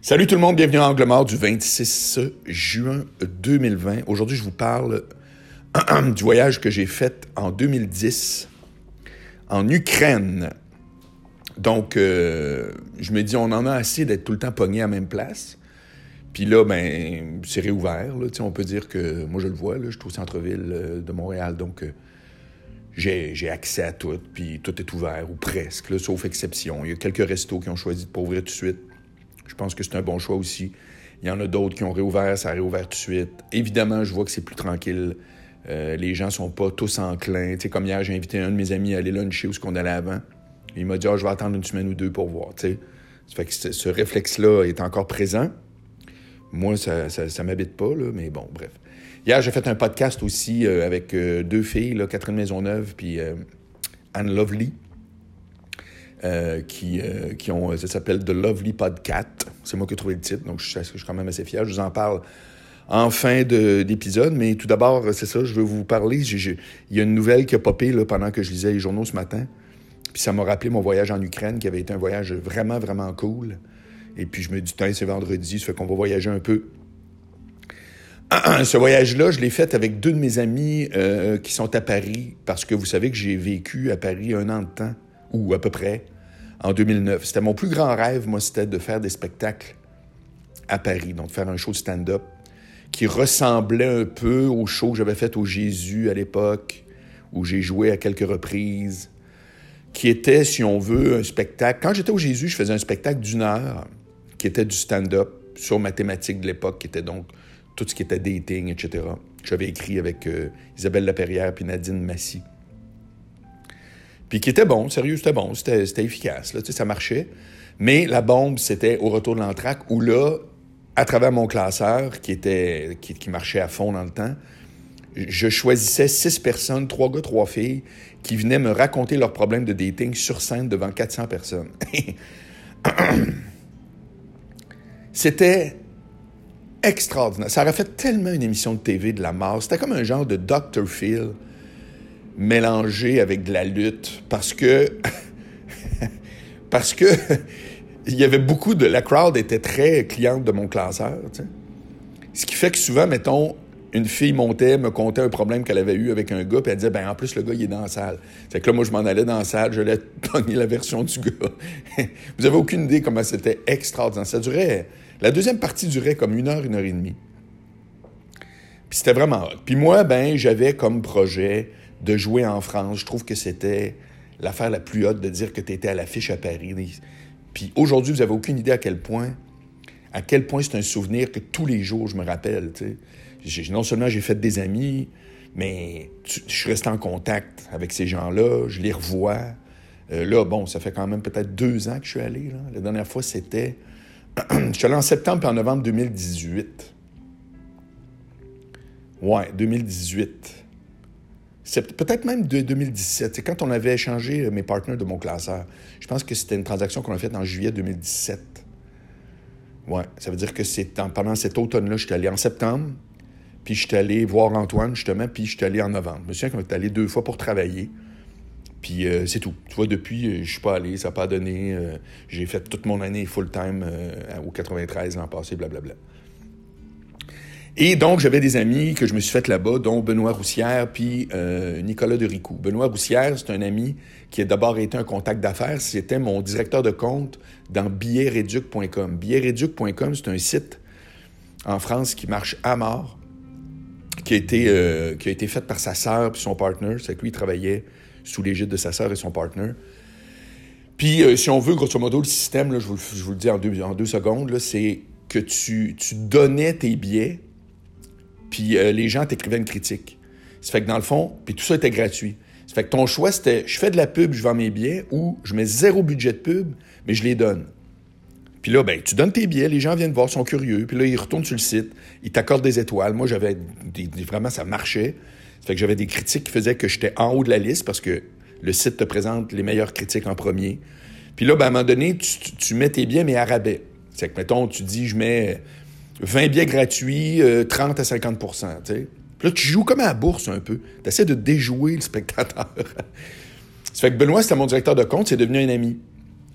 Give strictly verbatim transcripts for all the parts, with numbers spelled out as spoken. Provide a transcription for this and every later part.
Salut tout le monde, bienvenue à Angle Mort du vingt-six juin deux mille vingt. Aujourd'hui, je vous parle du voyage que j'ai fait en deux mille dix en Ukraine. Donc, euh, je me dis, on en a assez d'être tout le temps pogné à la même place. Puis là, ben, c'est réouvert. Là, on peut dire que, moi je le vois, là, je suis au centre-ville de Montréal, donc euh, j'ai, j'ai accès à tout, puis tout est ouvert, ou presque, là, sauf exception. Il y a quelques restos qui ont choisi de pas ouvrir tout de suite. Je pense que c'est un bon choix aussi. Il y en a d'autres qui ont réouvert, ça a réouvert tout de suite. Évidemment, je vois que c'est plus tranquille. Euh, les gens sont pas tous enclins. Tu sais, comme hier, j'ai invité un de mes amis à aller luncher où ce qu'on allait avant. Il m'a dit « Ah, je vais attendre une semaine ou deux pour voir. » Tu sais. Ça fait que ce réflexe-là est encore présent. Moi, ça, ça, ça m'habite pas, là, mais bon, bref. Hier, j'ai fait un podcast aussi euh, avec euh, deux filles, là, Catherine Maisonneuve puis euh, Anne Lovely. Euh, qui, euh, qui ont, ça s'appelle The Lovely Podcast. C'est moi qui ai trouvé le titre, donc je, je suis quand même assez fier. Je vous en parle en fin de, d'épisode, mais tout d'abord, c'est ça, je veux vous parler. J'ai, j'ai, il y a une nouvelle qui a popé là, pendant que je lisais les journaux ce matin, puis ça m'a rappelé mon voyage en Ukraine, qui avait été un voyage vraiment, vraiment cool. Et puis je me dis, tiens, c'est vendredi, ça fait qu'on va voyager un peu. Ce voyage-là, je l'ai fait avec deux de mes amis euh, qui sont à Paris, parce que vous savez que j'ai vécu à Paris un an de temps, ou à peu près, en deux mille neuf. C'était mon plus grand rêve, moi, c'était de faire des spectacles à Paris, donc faire un show de stand-up qui ressemblait un peu au show que j'avais fait au Jésus à l'époque, où j'ai joué à quelques reprises, qui était, si on veut, un spectacle. Quand j'étais au Jésus, je faisais un spectacle d'une heure qui était du stand-up sur ma thématique de l'époque, qui était donc tout ce qui était dating, et cetera. J'avais écrit avec euh, Isabelle Laperrière puis Nadine Massy. Puis qui était bon, sérieux, c'était bon, c'était, c'était efficace, là, tu sais, ça marchait. Mais la bombe, c'était au retour de l'entraque, où là, à travers mon classeur, qui était qui, qui marchait à fond dans le temps, je choisissais six personnes, trois gars, trois filles, qui venaient me raconter leurs problèmes de dating sur scène devant quatre cents personnes. C'était extraordinaire. Ça aurait fait tellement une émission de T V de la mort. C'était comme un genre de docteur Phil mélangé avec de la lutte, parce que parce que il y avait beaucoup de... La crowd était très cliente de mon classeur, tu sais. Ce qui fait que souvent, mettons, une fille montait, me contait un problème qu'elle avait eu avec un gars, puis elle disait, ben en plus, le gars, il est dans la salle. Fait que là, moi, je m'en allais dans la salle, je l'ai pogné la version du gars. Vous avez aucune idée comment c'était extraordinaire. Ça durait... La deuxième partie durait comme une heure, une heure et demie. Puis c'était vraiment hot. Puis moi, ben, j'avais comme projet de jouer en France. Je trouve que c'était l'affaire la plus haute de dire que tu étais à l'affiche à Paris. Puis aujourd'hui, vous n'avez aucune idée à quel point, à quel point c'est un souvenir que tous les jours, je me rappelle. Tu sais. Non seulement j'ai fait des amis, mais tu, je suis resté en contact avec ces gens-là. Je les revois. Euh, là, bon, ça fait quand même peut-être deux ans que je suis allé. Là. La dernière fois, c'était... je suis allé en septembre puis en novembre deux mille dix-huit. Ouais, deux mille dix-huit. C'est peut-être même de deux mille dix-sept. C'est quand on avait échangé mes partenaires de mon classeur. Je pense que c'était une transaction qu'on a faite en juillet deux mille dix-sept. Ouais, ça veut dire que c'est en, pendant cet automne-là, je suis allé en septembre, puis je suis allé voir Antoine, justement, puis je suis allé en novembre. Je me souviens qu'on est allé deux fois pour travailler, puis euh, c'est tout. Tu vois, depuis, je suis pas allé, ça n'a pas donné. Euh, j'ai fait toute mon année full-time euh, au quatre-vingt-treize l'an passé, blablabla. Et donc, j'avais des amis que je me suis fait là-bas, dont Benoît Roussière puis euh, Nicolas Dericou. Benoît Roussière, c'est un ami qui a d'abord été un contact d'affaires. C'était mon directeur de compte dans billets réduc point com. billets réduc point com, c'est un site en France qui marche à mort, qui a été, euh, qui a été fait par sa sœur puis son partner. C'est que lui, il travaillait sous l'égide de sa sœur et son partner. Puis, euh, si on veut, grosso modo, le système, là, je, vous, je vous le dis en deux, en deux secondes, là, c'est que tu, tu donnais tes billets, puis euh, les gens t'écrivaient une critique. Ça fait que dans le fond, puis tout ça était gratuit. Ça fait que ton choix, c'était je fais de la pub, je vends mes billets, ou je mets zéro budget de pub, mais je les donne. Puis là, ben, tu donnes tes billets, les gens viennent voir, sont curieux, puis là, ils retournent sur le site, ils t'accordent des étoiles. Moi, j'avais des, des, vraiment, ça marchait. Ça fait que j'avais des critiques qui faisaient que j'étais en haut de la liste, parce que le site te présente les meilleures critiques en premier. Puis là, ben, à un moment donné, tu, tu, tu mets tes billets, mais à rabais. C'est que, mettons, tu dis, je mets vingt billets gratuits, euh, trente à cinquante pour cent, tu sais. Puis là, tu joues comme à la bourse un peu. Tu essaies de déjouer le spectateur. Ça fait que Benoît, c'était mon directeur de compte, c'est devenu un ami.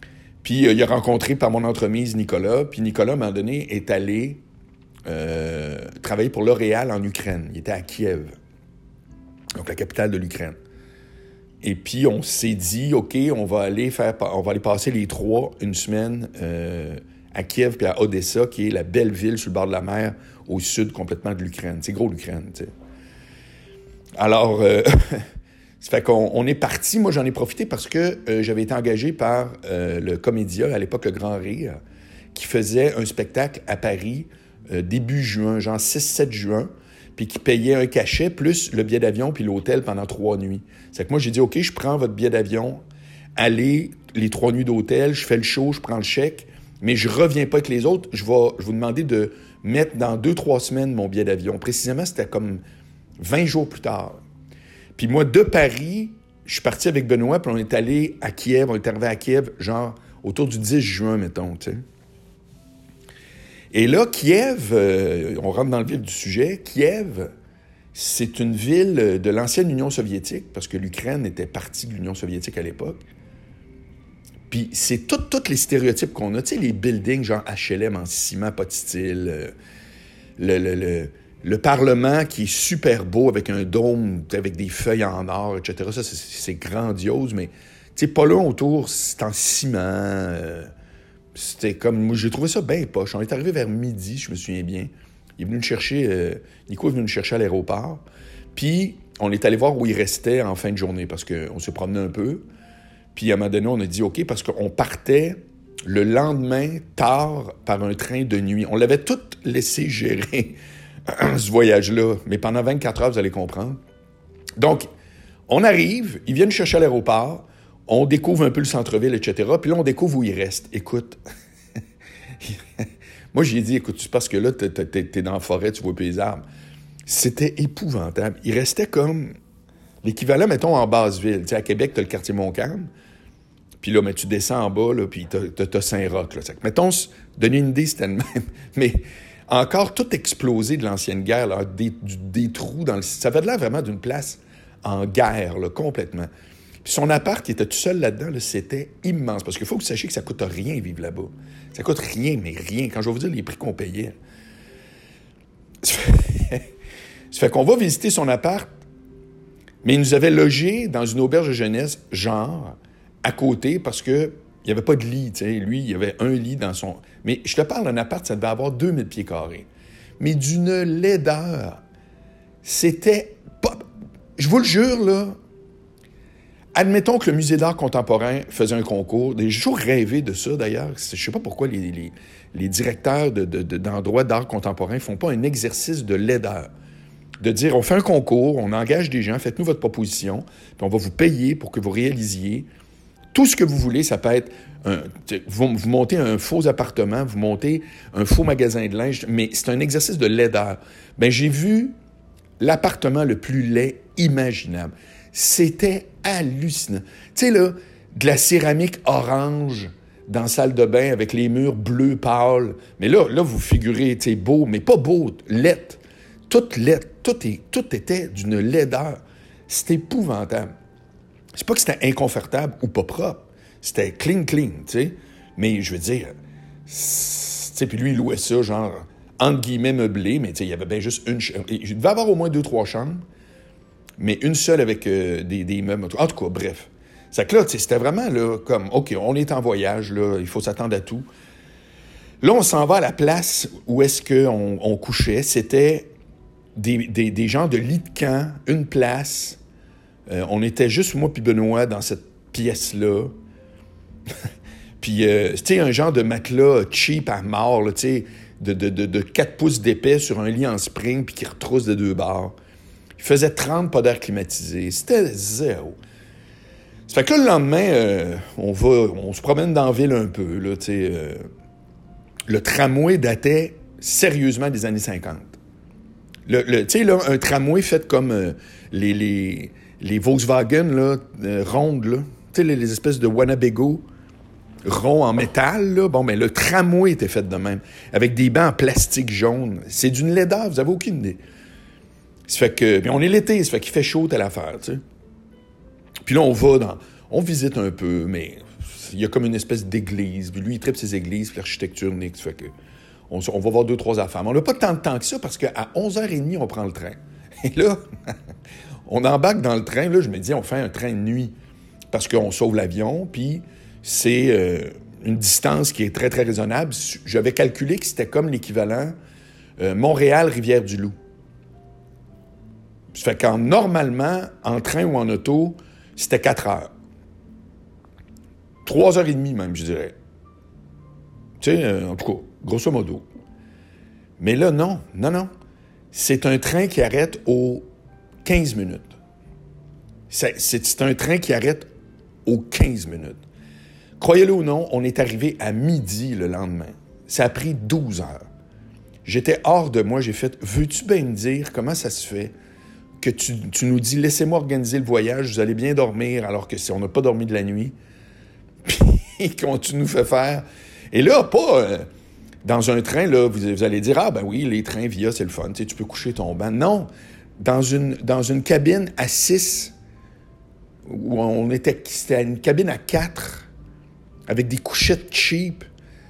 Puis euh, il a rencontré par mon entremise Nicolas. Puis Nicolas, à un moment donné, est allé euh, travailler pour L'Oréal en Ukraine. Il était à Kiev, donc la capitale de l'Ukraine. Et puis on s'est dit, OK, on va aller faire, on va aller passer les trois une semaine euh, à Kiev puis à Odessa, qui est la belle ville sur le bord de la mer, au sud complètement de l'Ukraine. C'est gros l'Ukraine, tu sais. Alors, euh, ça fait qu'on on est parti. Moi, j'en ai profité parce que euh, j'avais été engagé par euh, le Comédia, à l'époque le Grand Rire, qui faisait un spectacle à Paris euh, début juin, genre six sept juin, puis qui payait un cachet plus le billet d'avion puis l'hôtel pendant trois nuits. C'est que moi, j'ai dit, OK, je prends votre billet d'avion, allez, les trois nuits d'hôtel, je fais le show, je prends le chèque, mais je reviens pas avec les autres. Je vais, je vais vous demander de mettre dans deux, trois semaines mon billet d'avion. Précisément, c'était comme vingt jours plus tard. Puis moi, de Paris, je suis parti avec Benoît, puis on est allé à Kiev, on est arrivé à Kiev, genre autour du dix juin, mettons, tu sais. Et là, Kiev, euh, on rentre dans le vif du sujet, Kiev, c'est une ville de l'ancienne Union soviétique, parce que l'Ukraine était partie de l'Union soviétique à l'époque. Puis c'est tous tout les stéréotypes qu'on a, tu sais, les buildings genre H L M en ciment, pas de style, euh, le, le, le, le Parlement qui est super beau avec un dôme, avec des feuilles en or, et cetera. Ça, c'est, c'est grandiose, mais tu sais, pas là autour, c'est en ciment. Euh, c'était comme, moi, j'ai trouvé ça bien poche. On est arrivé vers midi, je me souviens bien. Il est venu nous chercher, euh, Nico est venu nous chercher à l'aéroport. Puis, on est allé voir où il restait en fin de journée, parce qu'on s'est promené un peu. Puis, à un moment donné, on a dit OK, parce qu'on partait le lendemain, tard, par un train de nuit. On l'avait tout laissé gérer, ce voyage-là. Mais pendant vingt-quatre heures, vous allez comprendre. Donc, on arrive, ils viennent chercher à l'aéroport, on découvre un peu le centre-ville, et cetera. Puis là, on découvre où il reste. Écoute, moi, j'ai dit, écoute, c'est parce que là, t'es, t'es, t'es dans la forêt, tu vois plus les arbres. C'était épouvantable. Il restait comme l'équivalent, mettons, en basse-ville. Tu sais, à Québec, t'as le quartier Montcalm. Puis là, mais tu descends en bas, là, puis t'as, t'as, t'as Saint-Roch. Là. Mettons, donner une idée, c'était le même. Mais encore tout explosé de l'ancienne guerre, là, des, du, des trous dans le... Ça avait l'air vraiment d'une place en guerre, là, complètement. Puis son appart, qui était tout seul là-dedans, là, c'était immense. Parce qu'il faut que vous sachiez que ça coûte rien vivre là-bas. Ça coûte rien, mais rien. Quand je vais vous dire les prix qu'on payait. Ça fait, ça fait qu'on va visiter son appart, mais il nous avait logé dans une auberge de jeunesse, genre, à côté, parce que il n'y avait pas de lit, tu sais. Lui, il y avait un lit dans son... Mais je te parle d'un appart, ça devait avoir deux mille pieds carrés. Mais d'une laideur. C'était pas... Je vous le jure, là... Admettons que le Musée d'art contemporain faisait un concours. J'ai toujours rêvé de ça, d'ailleurs. Je ne sais pas pourquoi les, les, les directeurs de, de, de, d'endroits d'art contemporain ne font pas un exercice de laideur. De dire, on fait un concours, on engage des gens, faites-nous votre proposition, puis on va vous payer pour que vous réalisiez tout ce que vous voulez. Ça peut être, un, vous, vous montez un faux appartement, vous montez un faux magasin de linge, mais c'est un exercice de laideur. Bien, j'ai vu l'appartement le plus laid imaginable. C'était hallucinant. Tu sais, là, de la céramique orange dans la salle de bain avec les murs bleus pâles. Mais là, là vous figurez, tu sais, beau, mais pas beau, laid. Tout laid. Tout, est, tout était d'une laideur. C'était épouvantable. C'est pas que c'était inconfortable ou pas propre. C'était clean, clean, tu sais. Mais je veux dire, tu sais, puis lui, il louait ça, genre, entre guillemets, meublé, mais tu sais, il y avait bien juste une chambre. Il devait avoir au moins deux, trois chambres. Mais une seule avec euh, des, des meubles. En tout cas, bref. C'est que là, c'était vraiment là, comme, OK, on est en voyage, là, il faut s'attendre à tout. Là, on s'en va à la place où est-ce qu'on on couchait. C'était des, des, des genres de lits de camp, une place. Euh, on était juste, moi puis Benoît, dans cette pièce-là. Puis, euh, c'était un genre de matelas cheap à mort, tu sais, de, de, de, de quatre pouces d'épais sur un lit en spring, puis qui retrousse de deux barres. Il faisait trente, pas d'air climatisé. C'était zéro. Ça fait que là, le lendemain, euh, on va, on se promène dans la ville un peu. Là, euh, le tramway datait sérieusement des années cinquante. Le, le, tu sais, là, un tramway fait comme euh, les, les, les Volkswagen là, euh, rondes, là. Tu sais, les, les espèces de Winnebago ronds en métal. Là. Bon, ben le tramway était fait de même, avec des bancs en plastique jaune. C'est d'une laideur, vous n'avez aucune idée. Ça fait que, puis on est l'été, ça fait qu'il fait chaud telle affaire, tu sais. Puis là, on va dans, on visite un peu, mais il y a comme une espèce d'église. Puis lui, il tripe ses églises, puis l'architecture nix. Fait que on, on va voir deux, trois affaires. Mais on n'a pas tant de temps que ça parce qu'à onze heures trente, on prend le train. Et là, on embarque dans le train. Là, je me dis, on fait un train de nuit parce qu'on sauve l'avion. Puis c'est euh, une distance qui est très, très raisonnable. J'avais calculé que c'était comme l'équivalent euh, Montréal-Rivière-du-Loup. Ça fait qu'en normalement, en train ou en auto, c'était quatre heures. Trois heures et demie même, je dirais. Tu sais, euh, en tout cas, grosso modo. Mais là, non, non, non. C'est un train qui arrête aux quinze minutes. C'est, c'est, c'est un train qui arrête aux quinze minutes. Croyez-le ou non, on est arrivé à midi le lendemain. Ça a pris douze heures. J'étais hors de moi, j'ai fait « Veux-tu bien me dire comment ça se fait que tu, tu nous dis « Laissez-moi organiser le voyage, vous allez bien dormir alors que si on n'a pas dormi de la nuit. » Puis qu'on tu nous fait faire. Et là, pas euh, dans un train, là, vous, vous allez dire « Ah ben oui, les trains Via, c'est le fun, tu sais, tu peux coucher ton banc. » Non, dans une, dans une cabine à six, où on était, c'était une cabine à quatre, avec des couchettes cheap.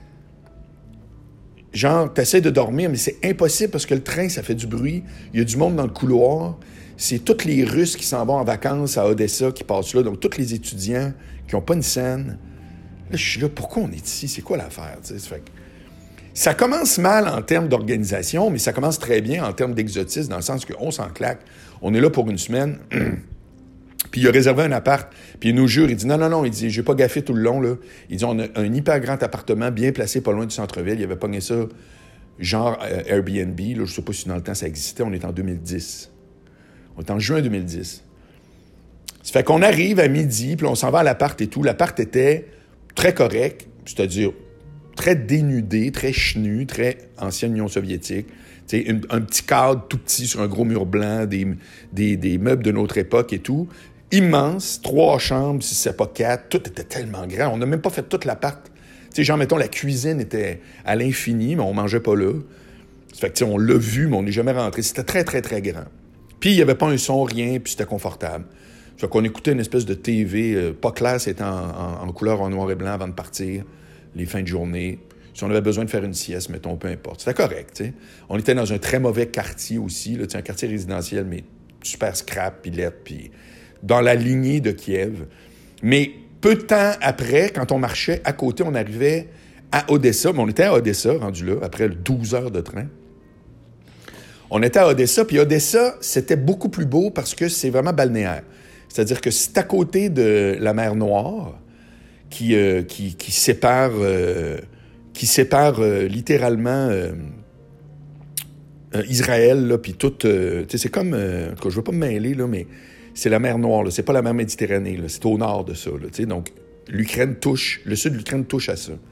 Genre, t'essaies de dormir, mais c'est impossible parce que le train, ça fait du bruit. Il y a du monde dans le couloir. C'est tous les Russes qui s'en vont en vacances à Odessa qui passent là. Donc, tous les étudiants qui n'ont pas une scène. Là, je suis là, pourquoi on est ici? C'est quoi l'affaire? Ça, fait que... ça commence mal en termes d'organisation, mais ça commence très bien en termes d'exotisme, dans le sens qu'on s'en claque. On est là pour une semaine. Puis il a réservé un appart. Puis il nous jure, il dit non, non, non, il dit, j'ai pas gaffé tout le long, là. Il dit, on a un hyper grand appartement bien placé pas loin du centre-ville. Il avait pogné ça, genre euh, Airbnb, là. Je sais pas si dans le temps ça existait. On est en deux mille dix. On est en juin deux mille dix. Ça fait qu'on arrive à midi, puis on s'en va à l'appart et tout. L'appart était très correct, c'est-à-dire très dénudé, très chenu, très ancienne Union soviétique. Tu sais, un petit cadre tout petit sur un gros mur blanc, des, des, des meubles de notre époque et tout. Immense, trois chambres, si c'est pas quatre, tout était tellement grand. On n'a même pas fait toute l'appart. Tu sais, genre, mettons, la cuisine était à l'infini, mais on mangeait pas là. Ça fait que, tu sais, on l'a vu, mais on n'est jamais rentré. C'était très, très, très grand. Puis, il n'y avait pas un son, rien, puis c'était confortable. Ça fait qu'on écoutait une espèce de T V, euh, pas clair, c'était en, en, en couleur en noir et blanc avant de partir, les fins de journée. Si on avait besoin de faire une sieste, mettons, peu importe. C'était correct, tu sais. On était dans un très mauvais quartier aussi, là, tu sais, un quartier résidentiel, mais super scrap, puis lettre, puis dans la lignée de Kiev. Mais peu de temps après, quand on marchait à côté, on arrivait à Odessa. Mais on était à Odessa, rendu là, après douze heures de train. On était à Odessa, puis Odessa, c'était beaucoup plus beau parce que c'est vraiment balnéaire. C'est-à-dire que c'est à côté de la mer Noire qui, euh, qui, qui sépare, euh, qui sépare euh, littéralement euh, euh, Israël, là, puis tout... Euh, tu sais, c'est comme... Euh, en tout cas, je veux pas me mêler, là, mais... C'est la mer Noire, là. C'est pas la mer Méditerranée, là. C'est au nord de ça, là, tu sais. Donc, l'Ukraine touche, le sud de l'Ukraine touche à ça.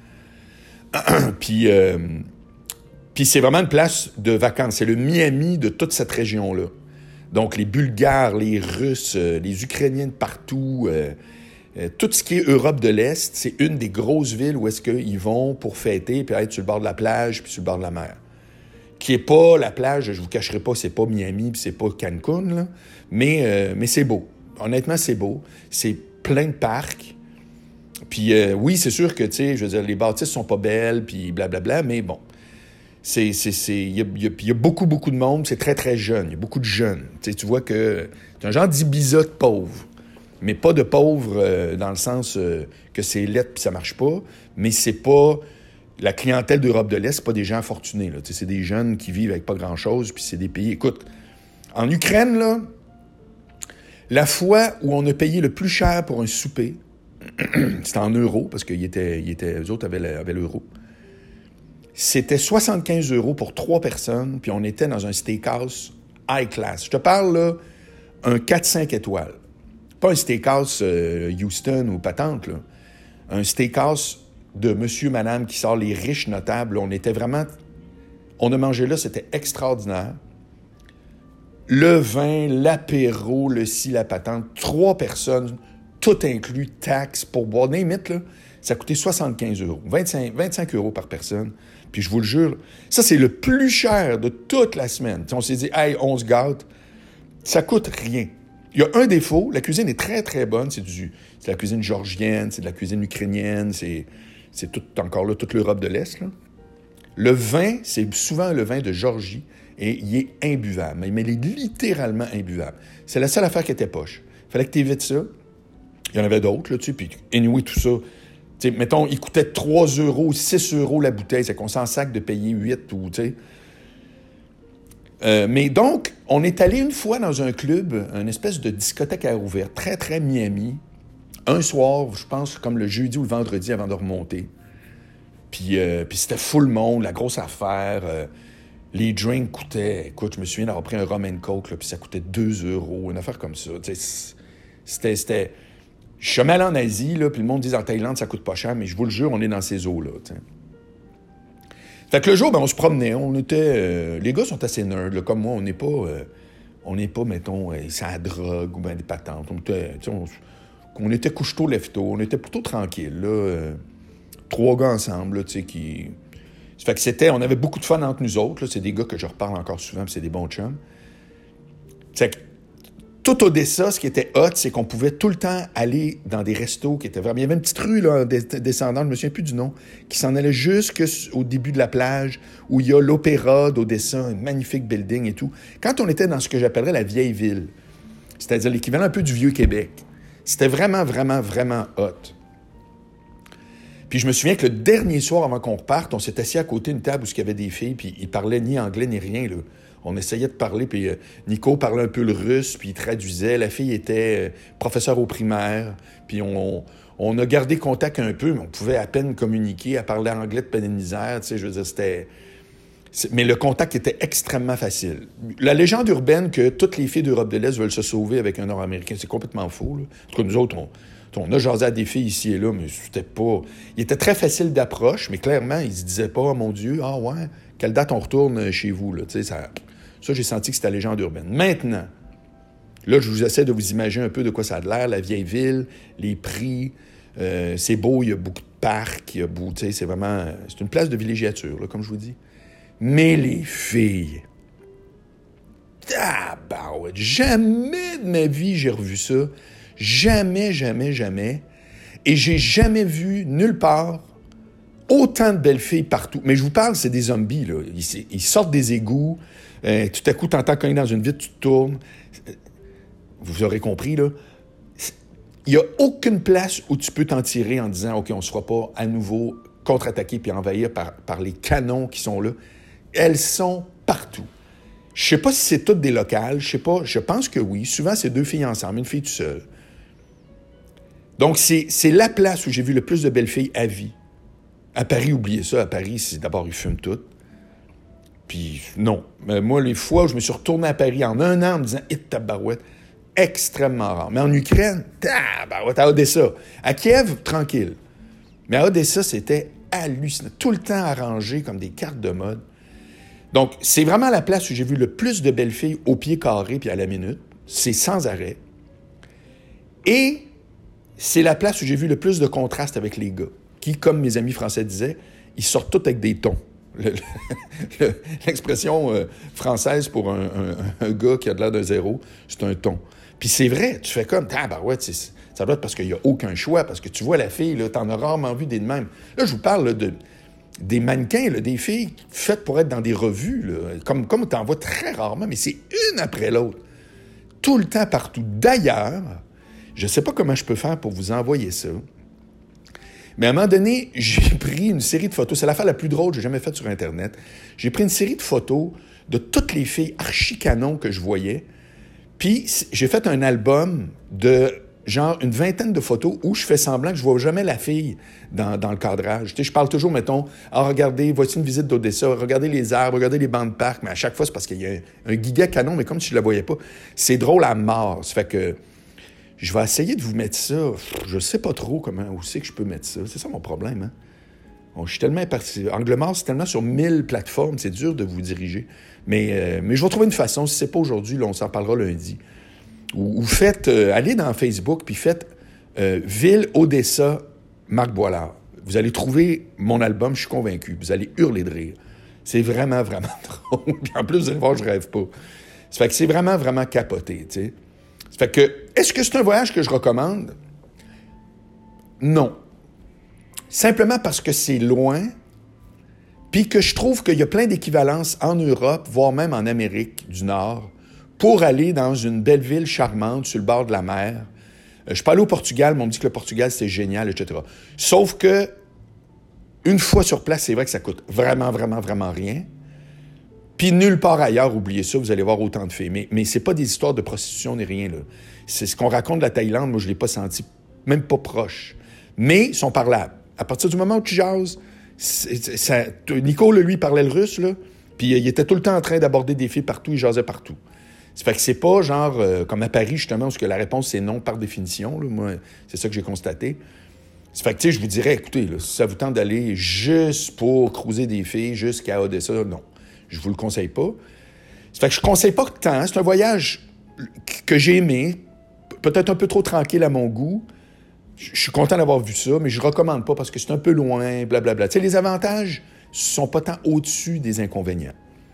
puis, euh, puis c'est vraiment une place de vacances. C'est le Miami de toute cette région-là. Donc, les Bulgares, les Russes, euh, les Ukrainiens de partout, euh, euh, tout ce qui est Europe de l'Est, c'est une des grosses villes où est-ce qu'ils vont pour fêter, puis être sur le bord de la plage, puis sur le bord de la mer. Qui est pas la plage, je vous cacherai pas, c'est pas Miami, puis c'est pas Cancun, là, mais, euh, mais c'est beau. Honnêtement, c'est beau. C'est plein de parcs. Puis euh, oui, c'est sûr que, tu sais, je veux dire, les bâtisses sont pas belles, puis blablabla, mais bon. C'est, c'est, c'est, il y a, il y a, il y a beaucoup, beaucoup de monde, c'est très, très jeune. Il y a beaucoup de jeunes. Tu sais, tu vois que c'est un genre d'Ibiza de pauvre. Mais pas de pauvre euh, dans le sens euh, que c'est lettre puis ça marche pas, mais c'est pas... La clientèle d'Europe de l'Est, c'est pas des gens fortunés, là. C'est des jeunes qui vivent avec pas grand-chose, puis c'est des pays... Écoute, en Ukraine, là, la fois où on a payé le plus cher pour un souper, c'était en euros, parce qu'ils étaient, ils étaient, eux autres avaient, avaient l'euro, c'était soixante-quinze euros pour trois personnes, puis on était dans un steakhouse high class. Je te parle, là, un quatre cinq étoiles. Pas un steakhouse euh, Houston ou patente, là. Un steakhouse de monsieur, madame, qui sort les riches notables. On était vraiment... On a mangé là, c'était extraordinaire. Le vin, l'apéro, le ci, la patente, trois personnes, tout inclus, taxes pour boire. Name it, là, ça coûtait soixante-quinze euros, vingt-cinq, vingt-cinq euros par personne. Puis je vous le jure, ça, c'est le plus cher de toute la semaine. T'sais, on s'est dit, hey, on se gâte. Ça coûte rien. Il y a un défaut, la cuisine est très, très bonne. C'est, du, c'est de la cuisine georgienne, c'est de la cuisine ukrainienne, c'est, c'est tout, encore là, toute l'Europe de l'Est. Là. Le vin, c'est souvent le vin de Géorgie et il est imbuvable. Mais il est littéralement imbuvable. C'est la seule affaire qui était poche. Il fallait que tu évites ça. Il y en avait d'autres, là, tu sais, puis anyway, tout ça. Tu sais, mettons, il coûtait trois euros, six euros la bouteille, c'est qu'on s'en sac de payer huit ou, tu sais. Euh, mais donc, on est allé une fois dans un club, une espèce de discothèque à air ouvert, très, très Miami, un soir, je pense, comme le jeudi ou le vendredi avant de remonter. Puis, euh, puis c'était full monde, la grosse affaire. Euh, les drinks coûtaient, écoute, je me souviens d'avoir pris un rum and coke, là, puis ça coûtait deux euros, une affaire comme ça. Tu sais, c'était, c'était... Je suis allé en Asie, là, puis le monde dit en Thaïlande, ça coûte pas cher, mais je vous le jure, on est dans ces eaux-là, tu sais. Fait que le jour, ben, on se promenait, on était... Euh, les gars sont assez nerds, là, comme moi, on n'est pas... Euh, on n'est pas, mettons, euh, ça à drogue ou ben des patentes. On était, on, on était couche-tôt, lève-tôt, on était plutôt tranquille, là. Euh, trois gars ensemble, là, tu sais, qui... Ça fait que c'était... On avait beaucoup de fun entre nous autres, là. C'est des gars que je reparle encore souvent, puis c'est des bons chums. C'est que tout Odessa, ce qui était hot, c'est qu'on pouvait tout le temps aller dans des restos qui étaient vraiment... Il y avait une petite rue, là, descendante, je me souviens plus du nom, qui s'en allait jusqu'au début de la plage, où il y a l'Opéra d'Odessa, un magnifique building et tout. Quand on était dans ce que j'appellerais la vieille ville, c'est-à-dire l'équivalent un peu du Vieux-Québec, c'était vraiment, vraiment, vraiment hot. Puis je me souviens que le dernier soir, avant qu'on reparte, on s'est assis à côté d'une table où il y avait des filles, puis ils parlaient ni anglais ni rien, là. On essayait de parler, puis euh, Nico parlait un peu le russe, puis il traduisait. La fille était euh, professeure au primaire, puis on, on a gardé contact un peu, mais on pouvait à peine communiquer, à parler anglais de peine et de misère, tu sais, je veux dire, c'était... C'est... Mais le contact était extrêmement facile. La légende urbaine que toutes les filles d'Europe de l'Est veulent se sauver avec un Nord-Américain, c'est complètement faux, là. En tout cas, nous autres, on, on a jasé à des filles ici et là, mais c'était pas... Il était très facile d'approche, mais clairement, ils se disaient pas, oh, mon Dieu, ah ouais, quelle date on retourne chez vous, là, tu sais, ça... Ça, j'ai senti que c'était la légende urbaine. Maintenant, là, je vous essaie de vous imaginer un peu de quoi ça a l'air, la vieille ville, les prix, euh, c'est beau, il y a beaucoup de parcs, il y a beaucoup, tu sais, c'est vraiment... C'est une place de villégiature, là, comme je vous dis. Mais les filles... Ah, bah ouais, jamais de ma vie j'ai revu ça. Jamais, jamais, jamais. Et j'ai jamais vu, nulle part, autant de belles filles partout. Mais je vous parle, c'est des zombies, là. Ils, ils sortent des égouts. Euh, tout à coup, t'entends cogner dans une vitre, tu te tournes. Vous aurez compris, là. Il n'y a aucune place où tu peux t'en tirer en disant « OK, on ne se fera pas à nouveau contre-attaquer puis envahir par, par les canons qui sont là. » Elles sont partout. Je ne sais pas si c'est toutes des locales, je sais pas. Je pense que oui. Souvent, c'est deux filles ensemble, une fille toute seule. Donc, c'est, c'est la place où j'ai vu le plus de belles filles à vie. À Paris, oubliez ça. À Paris, c'est d'abord, ils fument toutes. Puis non. Mais moi, les fois où je me suis retourné à Paris en un an en me disant « Hit tabarouette », extrêmement rare. Mais en Ukraine, tabarouette, à Odessa. À Kiev, tranquille. Mais à Odessa, c'était hallucinant. Tout le temps arrangé comme des cartes de mode. Donc, c'est vraiment la place où j'ai vu le plus de belles filles au pied carré puis à la minute. C'est sans arrêt. Et c'est la place où j'ai vu le plus de contraste avec les gars, qui, comme mes amis français disaient, ils sortent tous avec des tons. Le, le, l'expression euh, française pour un, un, un gars qui a de l'air d'un zéro, c'est un ton. Puis c'est vrai, tu fais comme, ah ben ouais, ça doit être parce qu'il n'y a aucun choix, parce que tu vois la fille, là, t'en as rarement vu des de même. Là, je vous parle là, de, des mannequins, là, des filles faites pour être dans des revues, là, comme, comme t'en vois très rarement, mais c'est une après l'autre. Tout le temps, partout. D'ailleurs, je ne sais pas comment je peux faire pour vous envoyer ça, mais à un moment donné, j'ai pris une série de photos. C'est l'affaire la plus drôle que j'ai jamais faite sur Internet. J'ai pris une série de photos de toutes les filles archi-canon que je voyais. Puis, j'ai fait un album de genre une vingtaine de photos où je fais semblant que je vois jamais la fille dans, dans le cadrage. Tu sais, je parle toujours, mettons, « Ah, regardez, voici une visite d'Odessa, regardez les arbres, regardez les bancs de parc. » Mais à chaque fois, c'est parce qu'il y a un, un giga canon, mais comme si je la voyais pas. C'est drôle à mort. Ça fait que... Je vais essayer de vous mettre ça. Je sais pas trop comment, où c'est que je peux mettre ça. C'est ça mon problème, hein? Bon, je suis tellement parti. Angle mort, c'est tellement sur mille plateformes, c'est dur de vous diriger. Mais, euh, mais je vais trouver une façon. Si c'est pas aujourd'hui, là, on s'en parlera lundi. Ou, ou faites, euh, allez dans Facebook, puis faites euh, Ville Odessa Marc Boilard. Vous allez trouver mon album, je suis convaincu. Vous allez hurler de rire. C'est vraiment, vraiment drôle. Puis en plus, vous allez voir, je rêve pas. Ça fait que c'est vraiment, vraiment capoté, tu sais. Ça fait que, est-ce que c'est un voyage que je recommande? Non. Simplement parce que c'est loin, puis que je trouve qu'il y a plein d'équivalences en Europe, voire même en Amérique du Nord, pour aller dans une belle ville charmante sur le bord de la mer. Euh, je suis pas allé au Portugal, mais on me dit que le Portugal, c'est génial, et cetera. Sauf que, une fois sur place, c'est vrai que ça coûte vraiment, vraiment, vraiment rien. Puis nulle part ailleurs, oubliez ça, vous allez voir autant de filles. Mais, mais c'est pas des histoires de prostitution ni rien, là. C'est ce qu'on raconte de la Thaïlande, moi, je l'ai pas senti, même pas proche. Mais ils sont parlables. À partir du moment où tu jases, c'est, ça, Nico, lui, parlait le russe, là, puis il était tout le temps en train d'aborder des filles partout, il jasait partout. Ça fait que c'est pas genre euh, comme à Paris, justement, où la réponse c'est non par définition. Là. Moi, c'est ça que j'ai constaté. Ça fait que, tu sais, je vous dirais, écoutez, là, si ça vous tente d'aller juste pour cruiser des filles jusqu'à Odessa, non. Je vous le conseille pas. Ça fait que je conseille pas tant. C'est un voyage que j'ai aimé, peut-être un peu trop tranquille à mon goût. Je suis content d'avoir vu ça, mais je recommande pas parce que c'est un peu loin, blablabla. Tu sais, les avantages sont pas tant au-dessus des inconvénients.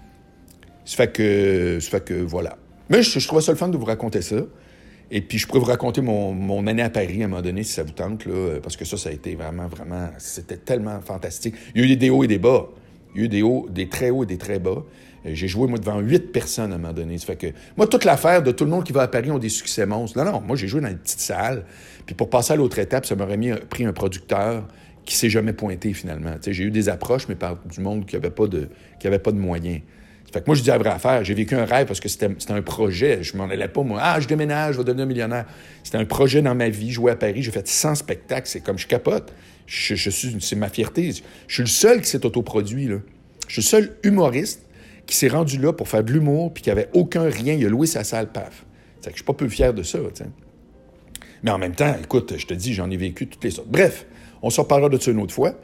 Ça fait que, ça fait que voilà. Mais je, je trouvais ça le fun de vous raconter ça. Et puis, je pourrais vous raconter mon, mon année à Paris à un moment donné, si ça vous tente, là, parce que ça, ça a été vraiment, vraiment... C'était tellement fantastique. Il y a eu des hauts et des bas. Il y a eu des hauts, des très hauts et des très bas. J'ai joué, moi, devant huit personnes à un moment donné. Ça fait que... Moi, toute l'affaire de tout le monde qui va à Paris ont des succès monstres. Non, non, moi, j'ai joué dans une petite salle. Puis pour passer à l'autre étape, ça m'aurait mis, pris un producteur qui s'est jamais pointé, finalement. Tu sais, j'ai eu des approches, mais par du monde qui n'avait pas de, qui avait pas de moyens. Fait que moi, je dis la vraie affaire. J'ai vécu un rêve parce que c'était, c'était un projet. Je m'en allais pas, moi. Ah, je déménage, je vais devenir millionnaire. C'était un projet dans ma vie. Jouer à Paris, j'ai fait cent spectacles. C'est comme je capote. Je, je suis, c'est ma fierté. Je suis le seul qui s'est autoproduit, là. Je suis le seul humoriste qui s'est rendu là pour faire de l'humour puis qui avait aucun rien. Il a loué sa salle, paf. C'est que je suis pas peu fier de ça, tu sais. Mais en même temps, écoute, je te dis, j'en ai vécu toutes les sortes. Bref, on s'en reparlera de ça une autre fois.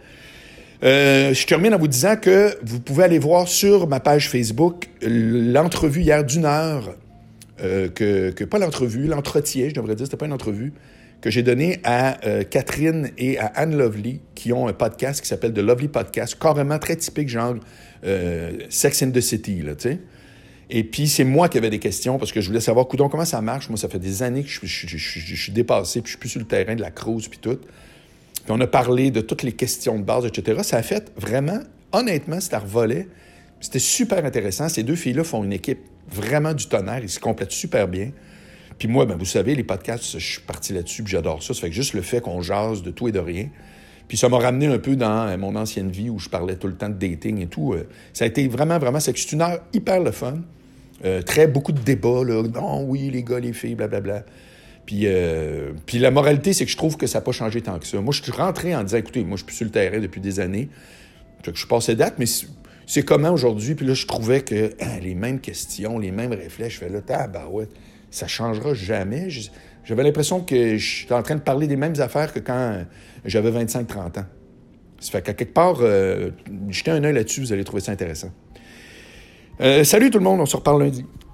Euh, je termine en vous disant que vous pouvez aller voir sur ma page Facebook l'entrevue hier d'une heure, euh, que, que pas l'entrevue, l'entretien, je devrais dire, c'était pas une entrevue, que j'ai donné à euh, Catherine et à Anne Lovely, qui ont un podcast qui s'appelle The Lovely Podcast, carrément très typique, genre euh, Sex and the City, là, tu sais. Et puis, c'est moi qui avais des questions, parce que je voulais savoir, coudonc, comment ça marche. Moi, ça fait des années que je, je, je, je, je suis dépassé, puis je suis plus sur le terrain de la crouse, puis tout. Puis on a parlé de toutes les questions de base, et cetera. Ça a fait vraiment, honnêtement, c'était revolé. C'était super intéressant. Ces deux filles-là font une équipe vraiment du tonnerre. Ils se complètent super bien. Puis moi, ben, vous savez, les podcasts, je suis parti là-dessus, puis j'adore ça. Ça fait que juste le fait qu'on jase de tout et de rien. Puis ça m'a ramené un peu dans mon ancienne vie où je parlais tout le temps de dating et tout. Ça a été vraiment, vraiment... C'est une heure hyper le fun. Euh, très beaucoup de débats, là. Non, oui, les gars, les filles, blablabla. Puis, euh, puis la moralité, c'est que je trouve que ça n'a pas changé tant que ça. Moi, je suis rentré en disant, écoutez, moi, je suis plus sur le terrain depuis des années. Fait que je suis passé date, mais c'est, c'est comment aujourd'hui? Puis là, je trouvais que hein, les mêmes questions, les mêmes réflexes, je fais là, tabarouette, ça changera jamais. J'avais l'impression que je suis en train de parler des mêmes affaires que quand j'avais vingt-cinq trente ans. Ça fait qu'à quelque part, euh, jetez un œil là-dessus, vous allez trouver ça intéressant. Euh, salut tout le monde, on se reparle lundi.